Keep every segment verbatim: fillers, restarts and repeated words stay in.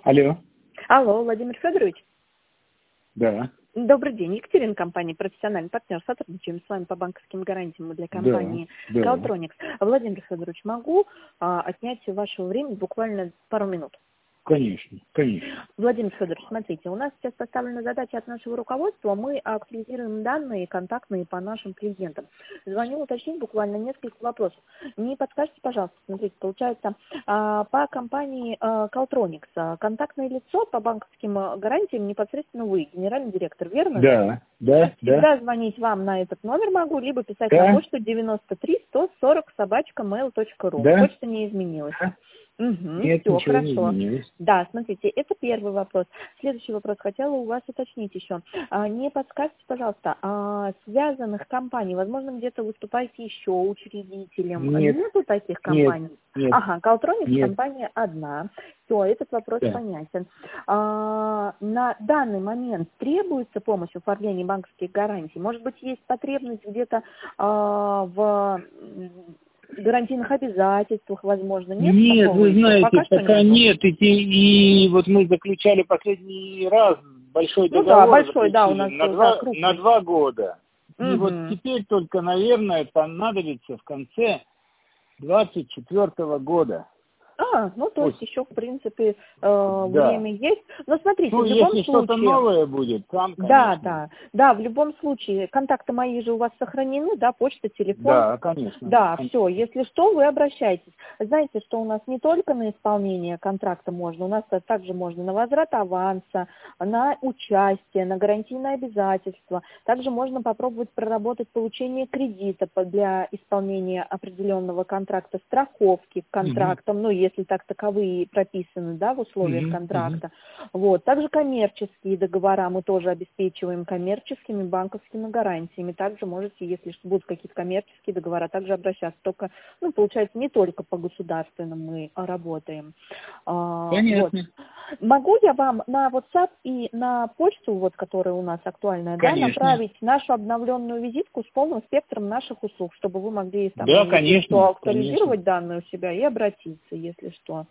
Алло. Алло, Владимир Федорович. Да. Добрый день. Екатерина, компания «Профессиональный партнер». Сотрудничаем с вами по банковским гарантиям для компании Да. Да. Caltronics. Владимир Федорович, могу а, отнять вашего времени буквально пару минут? Конечно, конечно. Владимир Федорович, смотрите, у нас сейчас поставлена задача от нашего руководства. Мы актуализируем данные контактные по нашим клиентам. Звоню уточнить буквально несколько вопросов. Не подскажите, пожалуйста, смотрите, получается, а, по компании а, Caltronics а, контактное лицо по банковским а, гарантиям непосредственно вы, генеральный директор, верно? Да, да, Всегда да. звонить вам на этот номер могу, либо писать на Да, почту девяносто три сто сорок собачка mail точка ру. да. Почта не изменилась. Да. Угу, Нет, все, ничего не хорошо. изменилось. Да, смотрите, это первый вопрос. Следующий вопрос хотела у вас уточнить еще. А, не подскажите, пожалуйста, а связанных компаний, возможно, где-то выступаете еще учредителем? Нет, Нету таких нет, компаний? нет, Ага, Caltronics нет. компания одна. Все, этот вопрос Да. понятен. А, на данный момент требуется помощь в оформлении банковских гарантий? Может быть, есть потребность где-то а, в гарантийных обязательствах, возможно, нет? Нет, Такого вы еще? знаете, Пока что пока нету. нет. И, те- и вот мы заключали последний раз большой Ну да, договор, большой, да, у заключили нас на был, да, два, на крупный. два года. И вот Угу. теперь только, наверное, понадобится в конце двадцать четвёртого года. А, ну то Ой, есть еще, в принципе, э, да. время есть. Но смотрите, Ну, в любом если что-то случае... новое будет, там, Да, конечно. да, да, в любом случае, контакты мои же у вас сохранены, да, почта, телефон. Да, конечно. Да, все, конечно. если что, вы обращайтесь. Знаете, что у нас не только на исполнение контракта можно, у нас также можно на возврат аванса, на участие, на гарантийное обязательство. Также можно попробовать проработать получение кредита по- для исполнения определенного контракта, страховки к Мгм. контрактам, ну, если так таковые прописаны, да, в условиях Мгм. Мгм. контракта. Вот. Также коммерческие договора мы тоже обеспечиваем коммерческими банковскими гарантиями. Также можете, если будут какие-то коммерческие договора, также обращаться. Только, ну, получается, не только по государственным мы работаем. А, вот. Понятно. Могу я вам на WhatsApp и на почту, вот, которая у нас актуальная, да, Конечно. направить нашу обновленную визитку с полным спектром наших услуг, чтобы вы могли, там, Да, ну, если что, конечно. Конечно. актуализировать данные у себя и обратиться, если что.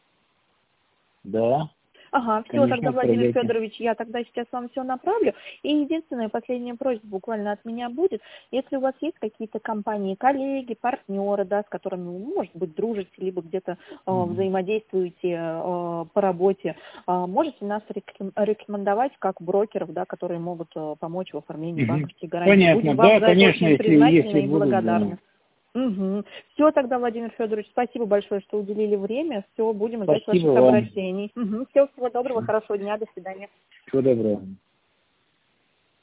Да, Ага, все, конечно, тогда, Владимир отправляйте. Федорович, я тогда сейчас вам все направлю. И единственная последняя просьба буквально от меня будет, если у вас есть какие-то компании, коллеги, партнеры, да, с которыми вы, ну, может быть, дружите, либо где-то э, Мгм. взаимодействуете э, по работе, э, можете нас реком- рекомендовать как брокеров, да, которые могут э, помочь в оформлении Мгм. банковских гарантий. Понятно. Будем вам Да, за это конечно, очень если, если признательны и будут, да. благодарны. Угу. Все тогда, Владимир Федорович, спасибо большое, что уделили время. Все, будем ждать Спасибо ваших вам. обращений. Угу. Всего, всего доброго, хорошего дня, до свидания. Всего доброго.